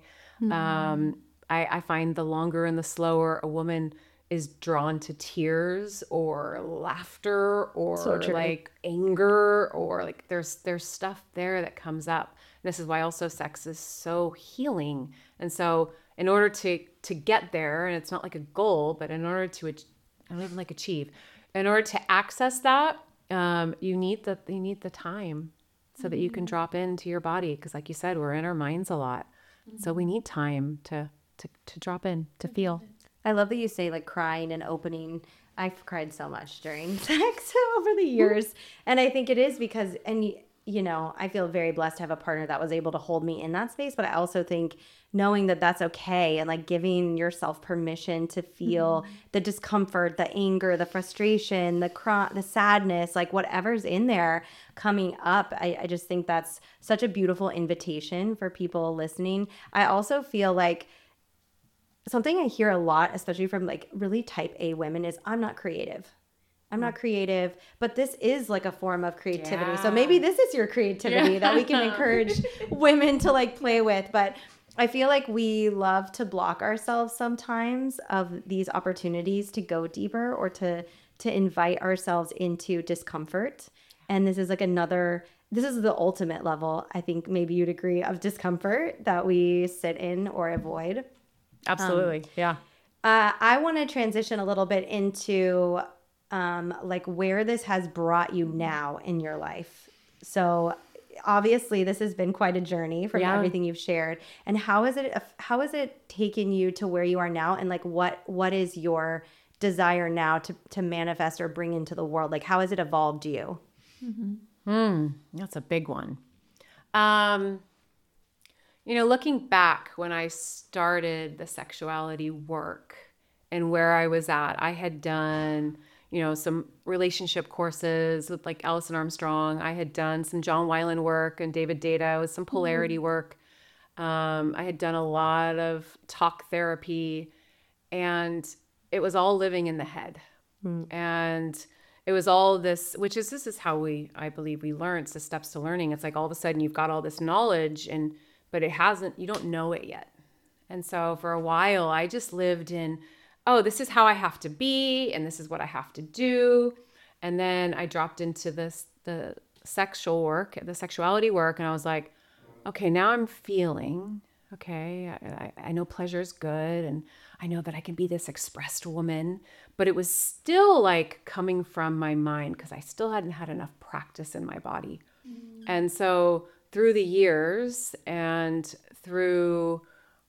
I find the longer and the slower a woman is drawn to tears or laughter or like anger or like there's stuff there that comes up. This is why also sex is so healing. And so in order to get there, and it's not like a goal, but in order to, I don't even like achieve, in order to access that, you need the time so that you can drop into your body. Because like you said, we're in our minds a lot. So we need time to drop in, to feel. I love that you say like crying and opening. I've cried so much during sex over the years. And I think it is because, I feel very blessed to have a partner that was able to hold me in that space. But I also think knowing that that's okay and like giving yourself permission to feel the discomfort, the anger, the frustration, the sadness, like whatever's in there coming up. I just think that's such a beautiful invitation for people listening. I also feel like something I hear a lot, especially from like really type A women, is I'm not creative. I'm not creative, but this is like a form of creativity. Yeah. So maybe this is your creativity that we can encourage women to like play with. But I feel like we love to block ourselves sometimes of these opportunities to go deeper or to invite ourselves into discomfort. And this is like this is the ultimate level, I think maybe you'd agree, of discomfort that we sit in or avoid. Absolutely. Yeah. I want to transition a little bit into like where this has brought you now in your life. So obviously this has been quite a journey from everything you've shared. And how is it taken you to where you are now? And like, what is your desire now to manifest or bring into the world? Like, how has it evolved you? That's a big one. Looking back when I started the sexuality work and where I was at, I had done, some relationship courses with like Alison Armstrong. I had done some John Weiland work and David Data with some polarity work. I had done a lot of talk therapy, and it was all living in the head. And it was all this is how I believe we learn. It's the steps to learning. It's like all of a sudden you've got all this knowledge but you don't know it yet. And so for a while I just lived in, this is how I have to be, and this is what I have to do. And then I dropped into the sexuality work, and I was like, okay, now I'm feeling, okay, I know pleasure is good, and I know that I can be this expressed woman, but it was still like coming from my mind because I still hadn't had enough practice in my body. And so through the years and through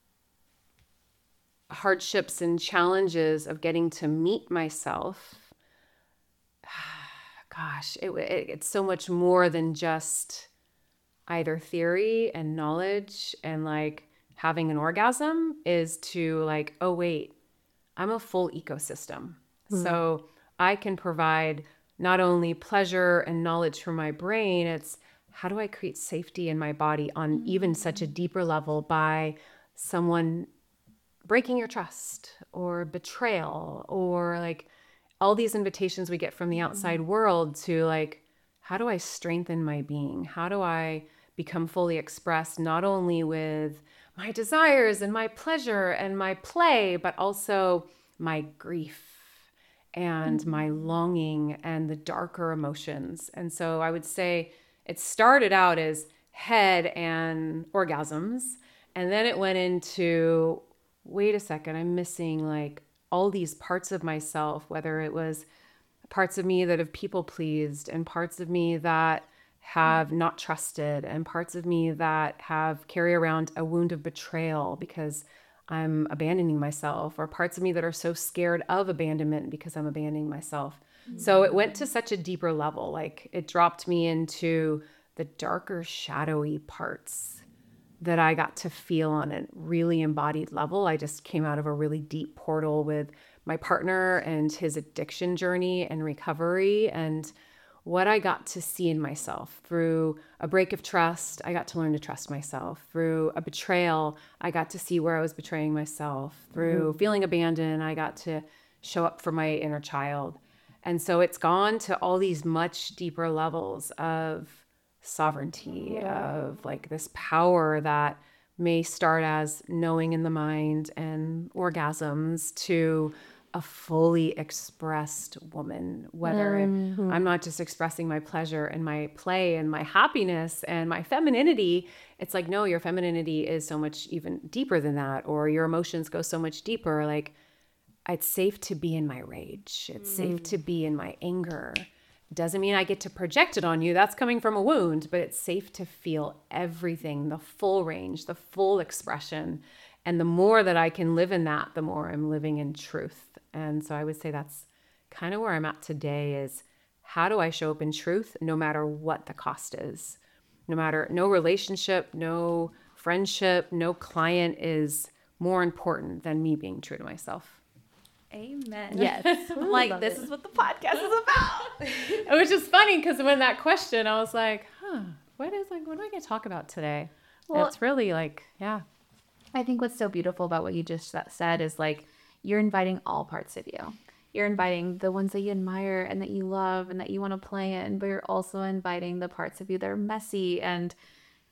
hardships and challenges of getting to meet myself, gosh, it's so much more than just either theory and knowledge and like having an orgasm is to like, oh wait, I'm a full ecosystem. So I can provide not only pleasure and knowledge for my brain, it's how do I create safety in my body on even such a deeper level by someone breaking your trust or betrayal or like all these invitations we get from the outside world to like, how do I strengthen my being? How do I become fully expressed, not only with my desires and my pleasure and my play, but also my grief and my longing and the darker emotions. And so I would say it started out as head and orgasms, and then it went into, wait a second, I'm missing like all these parts of myself, whether it was parts of me that have people pleased and parts of me that have not trusted and parts of me that have carry around a wound of betrayal because I'm abandoning myself, or parts of me that are so scared of abandonment because I'm abandoning myself. So it went to such a deeper level. Like it dropped me into the darker, shadowy parts that I got to feel on a really embodied level. I just came out of a really deep portal with my partner and his addiction journey and recovery, and what I got to see in myself. Through a break of trust, I got to learn to trust myself. Through a betrayal, I got to see where I was betraying myself. Through feeling abandoned, I got to show up for my inner child. And so it's gone to all these much deeper levels of sovereignty, of like this power that may start as knowing in the mind and orgasms to a fully expressed woman, whether I'm not just expressing my pleasure and my play and my happiness and my femininity. It's like, no, your femininity is so much even deeper than that, or your emotions go so much deeper. Like, it's safe to be in my rage. It's safe to be in my anger. Doesn't mean I get to project it on you. That's coming from a wound, but it's safe to feel everything, the full range, the full expression. And the more that I can live in that, the more I'm living in truth. And so I would say that's kind of where I'm at today, is how do I show up in truth no matter what the cost is? No relationship, no friendship, no client is more important than me being true to myself. Amen. Yes. I'm like, this is what the podcast is about. It was just funny because when that question, I was like, what am I going to talk about today? Well, it's really like, yeah. I think what's so beautiful about what you just said is like, you're inviting all parts of you. You're inviting the ones that you admire and that you love and that you want to play in, but you're also inviting the parts of you that are messy and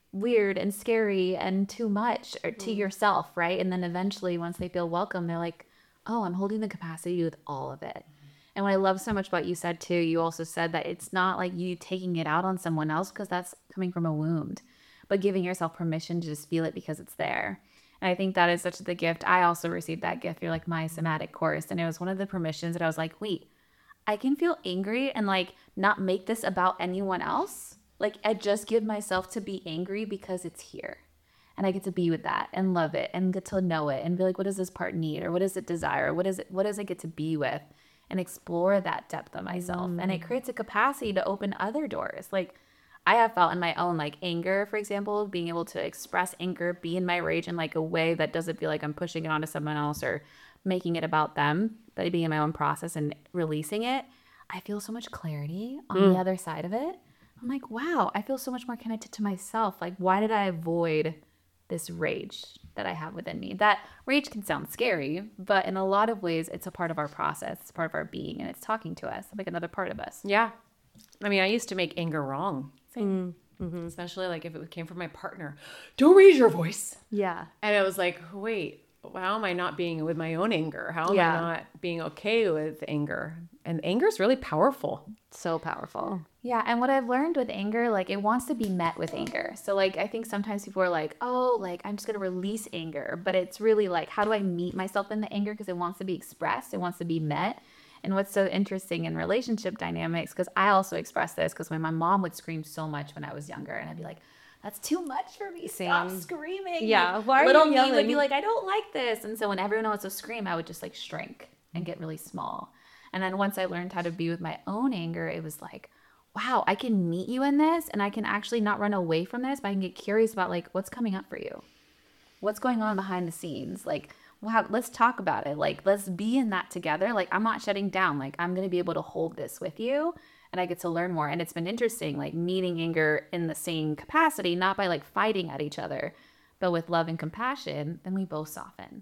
weird and scary and too much or to yourself, right? And then eventually once they feel welcome, they're like, oh, I'm holding the capacity with all of it. And what I love so much about you said too, you also said that it's not like you taking it out on someone else because that's coming from a wound, but giving yourself permission to just feel it because it's there. And I think that is such the gift. I also received that gift through like my somatic course. And it was one of the permissions that I was like, wait, I can feel angry and like not make this about anyone else. Like I just give myself to be angry because it's here. And I get to be with that and love it and get to know it and be like, what does this part need? Or what does it desire? What does it get to be with? And explore that depth of myself. And it creates a capacity to open other doors. Like I have felt in my own like anger, for example, being able to express anger, be in my rage in like a way that doesn't feel like I'm pushing it onto someone else or making it about them, but being in my own process and releasing it. I feel so much clarity on the other side of it. I'm like, wow, I feel so much more connected to myself. Like, why did I avoid this rage that I have within me? That rage can sound scary, but in a lot of ways, it's a part of our process. It's part of our being, and it's talking to us, like another part of us. Yeah. I mean, I used to make anger wrong. Especially like if it came from my partner. Don't raise your voice. Yeah. And I was like, wait, how am I not being with my own anger? How am I not being okay with anger? And anger is really powerful. So powerful. Yeah, and what I've learned with anger, like it wants to be met with anger. So like I think sometimes people are like, oh, like I'm just going to release anger. But it's really like, how do I meet myself in the anger? Because it wants to be expressed. It wants to be met. And what's so interesting in relationship dynamics, because I also express this, because when my mom would scream so much when I was younger, and I'd be like, that's too much for me. Stop screaming. Yeah. Like, Why are little you me yelling? would be like, I don't like this. And so when everyone else would scream, I would just like shrink and get really small. And then once I learned how to be with my own anger, it was like, wow, I can meet you in this, and I can actually not run away from this, but I can get curious about like what's coming up for you. What's going on behind the scenes? Like, wow, let's talk about it. Like, let's be in that together. Like, I'm not shutting down. Like, I'm going to be able to hold this with you, and I get to learn more. And it's been interesting, like meeting anger in the same capacity, not by like fighting at each other, but with love and compassion, then we both soften.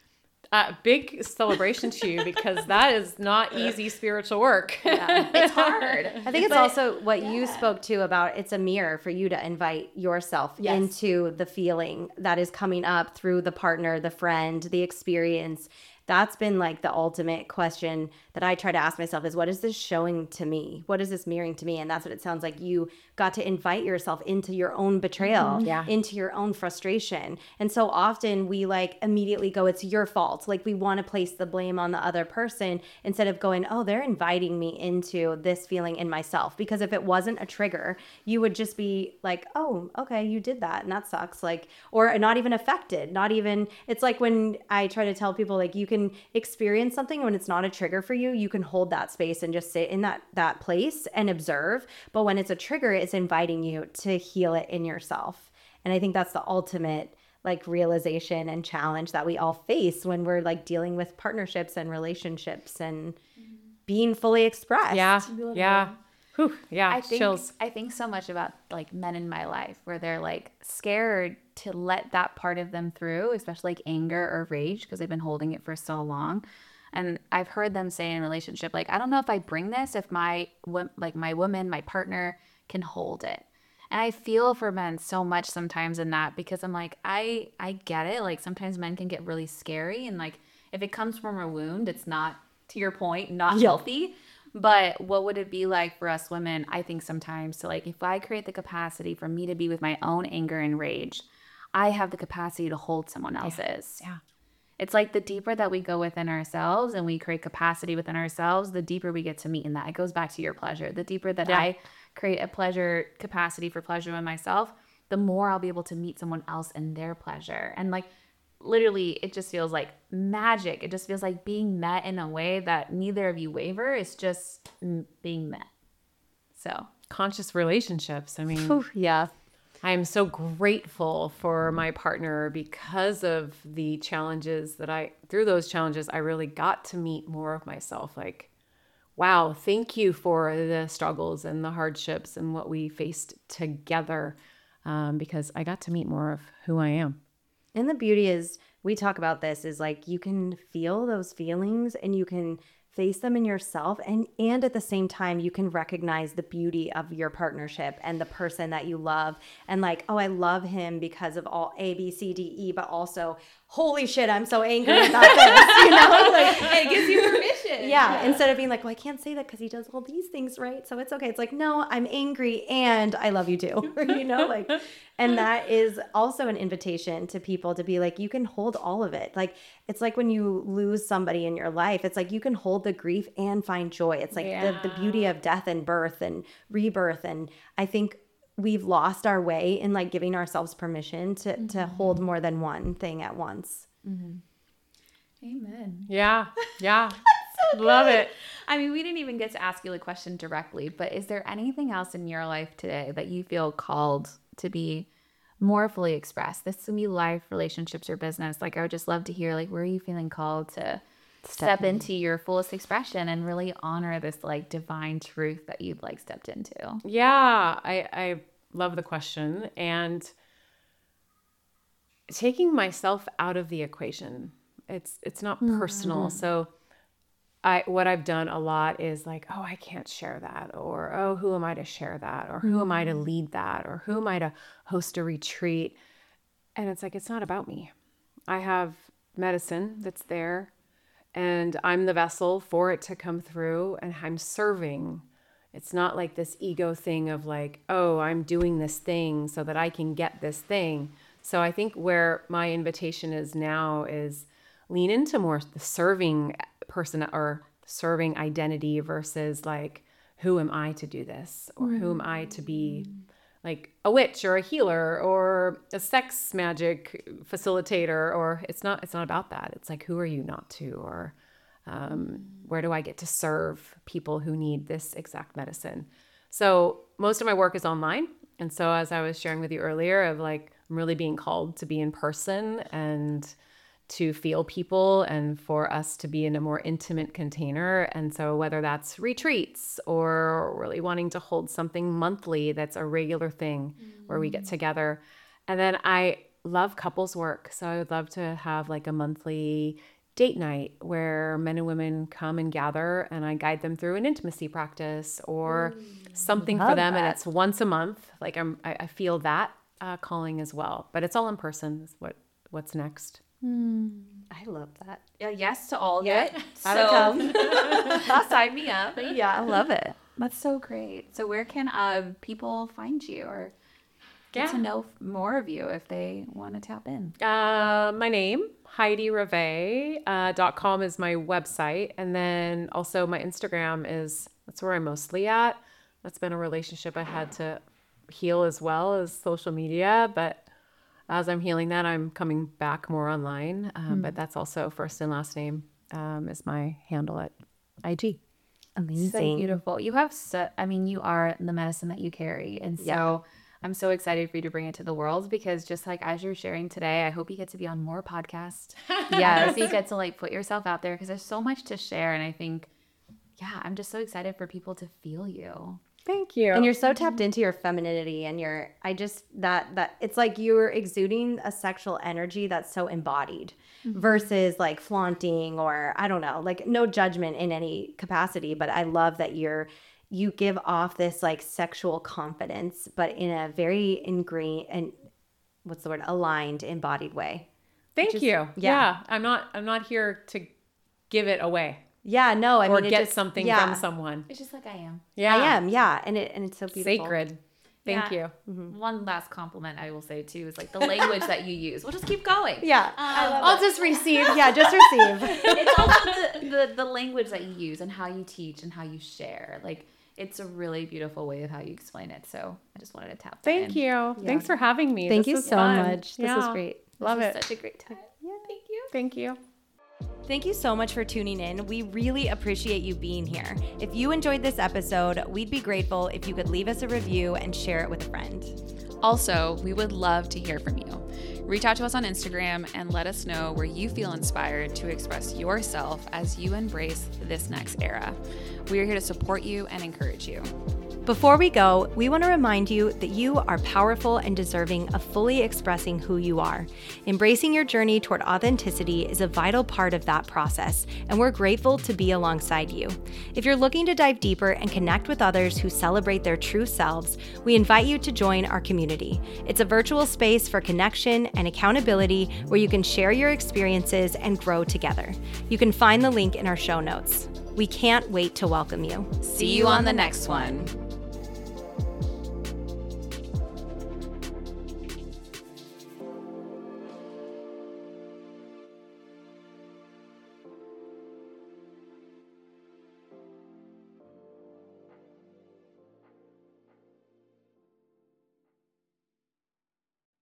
Big celebration to you, because that is not easy spiritual work. Yeah, it's hard. I think it's also what you spoke to about, it's a mirror for you to invite yourself into the feeling that is coming up through the partner, the friend, the experience. That's been like the ultimate question that I try to ask myself is, what is this showing to me? What is this mirroring to me? And that's what it sounds like. You got to invite yourself into your own betrayal, into your own frustration. And so often we like immediately go, it's your fault. Like we want to place the blame on the other person instead of going, oh, they're inviting me into this feeling in myself. Because if it wasn't a trigger, you would just be like, oh, okay, you did that. And that sucks. Like, or not even affected, not even, it's like when I try to tell people, like, you can experience something when it's not a trigger for you, you can hold that space and just sit in that place and observe. But when it's a trigger, it's inviting you to heal it in yourself. And I think that's the ultimate like realization and challenge that we all face when we're like dealing with partnerships and relationships and being fully expressed. Yeah. Whew, yeah. Chills. I think so much about like men in my life where they're like scared to let that part of them through, especially like anger or rage, because they've been holding it for so long. And I've heard them say in a relationship, like, I don't know if I bring this, if my woman, my partner can hold it. And I feel for men so much sometimes in that, because I'm like, I get it. Like sometimes men can get really scary. And like, if it comes from a wound, it's not, to your point, not healthy. But what would it be like for us women, I think sometimes, to like, if I create the capacity for me to be with my own anger and rage, I have the capacity to hold someone else's. Yeah. It's like the deeper that we go within ourselves and we create capacity within ourselves, the deeper we get to meet in that. It goes back to your pleasure. The deeper that I create a pleasure capacity for pleasure in myself, the more I'll be able to meet someone else in their pleasure. And like, literally, it just feels like magic. It just feels like being met in a way that neither of you waver. It's just being met. So Conscious relationships. I mean, I am so grateful for my partner because of the challenges through those challenges, I really got to meet more of myself. Like, wow, thank you for the struggles and the hardships and what we faced together, because I got to meet more of who I am. And the beauty is, we talk about this, is like you can feel those feelings and you can face them in yourself, and at the same time you can recognize the beauty of your partnership and the person that you love, and like, oh, I love him because of all A, B, C, D, E, but also holy shit, I'm so angry about this, you know, like it gives you permission. Yeah, instead of being like, well, I can't say that because he does all these things right, so it's okay. It's like, no, I'm angry and I love you too, you know, like, and that is also an invitation to people to be like, you can hold all of it. Like, it's like when you lose somebody in your life, it's like you can hold the grief and find joy. It's like the beauty of death and birth and rebirth. And I think we've lost our way in like giving ourselves permission to hold more than one thing at once. Amen. Yeah. Love it. I mean, we didn't even get to ask you the question directly, but is there anything else in your life today that you feel called to be more fully expressed? This can be life, relationships, or business. Like, I would just love to hear, like, where are you feeling called to step into your fullest expression and really honor this like divine truth that you've like stepped into? Yeah, I love the question. And taking myself out of the equation. It's not personal. So what I've done a lot is like, oh, I can't share that, or oh, who am I to share that, or who am I to lead that, or who am I to host a retreat? And it's like, it's not about me. I have medicine that's there, and I'm the vessel for it to come through, and I'm serving. It's not like this ego thing of like, oh, I'm doing this thing so that I can get this thing. So I think where my invitation is now is lean into more the serving person or serving identity versus like, who am I to do this? Or who am I to be like a witch or a healer or a sex magic facilitator? Or it's not about that. It's like, who are you not to? Or where do I get to serve people who need this exact medicine? So most of my work is online. And so as I was sharing with you earlier of like, I'm really being called to be in person and to feel people and for us to be in a more intimate container. And so whether that's retreats or really wanting to hold something monthly, that's a regular thing where we get together. And then I love couples work. So I would love to have like a monthly date night where men and women come and gather and I guide them through an intimacy practice or something for them. And it's once a month. Like I feel that calling as well, but it's all in person is what's next. I love that. Yeah, yes to all of Yeah. it. So sign me up. yeah, I love it. That's so great. So where can people find you or get to know more of you if they want to tap in? My name, HeidiReve.com is my website. And then also my Instagram that's where I'm mostly at. That's been a relationship I had to heal as well as social media. But as I'm healing that, I'm coming back more online. But that's also first and last name is my handle at IG. Amazing. So beautiful. You have you are the medicine that you carry. And so I'm so excited for you to bring it to the world because just like as you're sharing today, I hope you get to be on more podcasts. I hope you get to like put yourself out there because there's so much to share. And I think, I'm just so excited for people to feel you. Thank you. And you're so tapped into your femininity and that it's like you're exuding a sexual energy that's so embodied versus like flaunting or I don't know, like no judgment in any capacity. But I love that you give off this like sexual confidence, but in a very ingrained and aligned, embodied way. Thank you. Yeah. I'm not here to give it away. Yeah, no, I mean, get something from someone. It's just like I am. Yeah, I am. Yeah, and it's so beautiful. Sacred. Thank you. Mm-hmm. One last compliment I will say too is like the language that you use. We'll just keep going. Yeah, I'll just receive. Yeah, just receive. It's also the language that you use and how you teach and how you share. Like it's a really beautiful way of how you explain it. So I just wanted to tap that Thank you. Yeah. Thanks for having me. Thank you so much. This was great. Love it. Such a great time. Yeah. Thank you. Thank you. Thank you so much for tuning in. We really appreciate you being here. If you enjoyed this episode, we'd be grateful if you could leave us a review and share it with a friend. Also, we would love to hear from you. Reach out to us on Instagram and let us know where you feel inspired to express yourself as you embrace this next era. We are here to support you and encourage you. Before we go, we want to remind you that you are powerful and deserving of fully expressing who you are. Embracing your journey toward authenticity is a vital part of that process, and we're grateful to be alongside you. If you're looking to dive deeper and connect with others who celebrate their true selves, we invite you to join our community. It's a virtual space for connection and accountability where you can share your experiences and grow together. You can find the link in our show notes. We can't wait to welcome you. See you on the next one.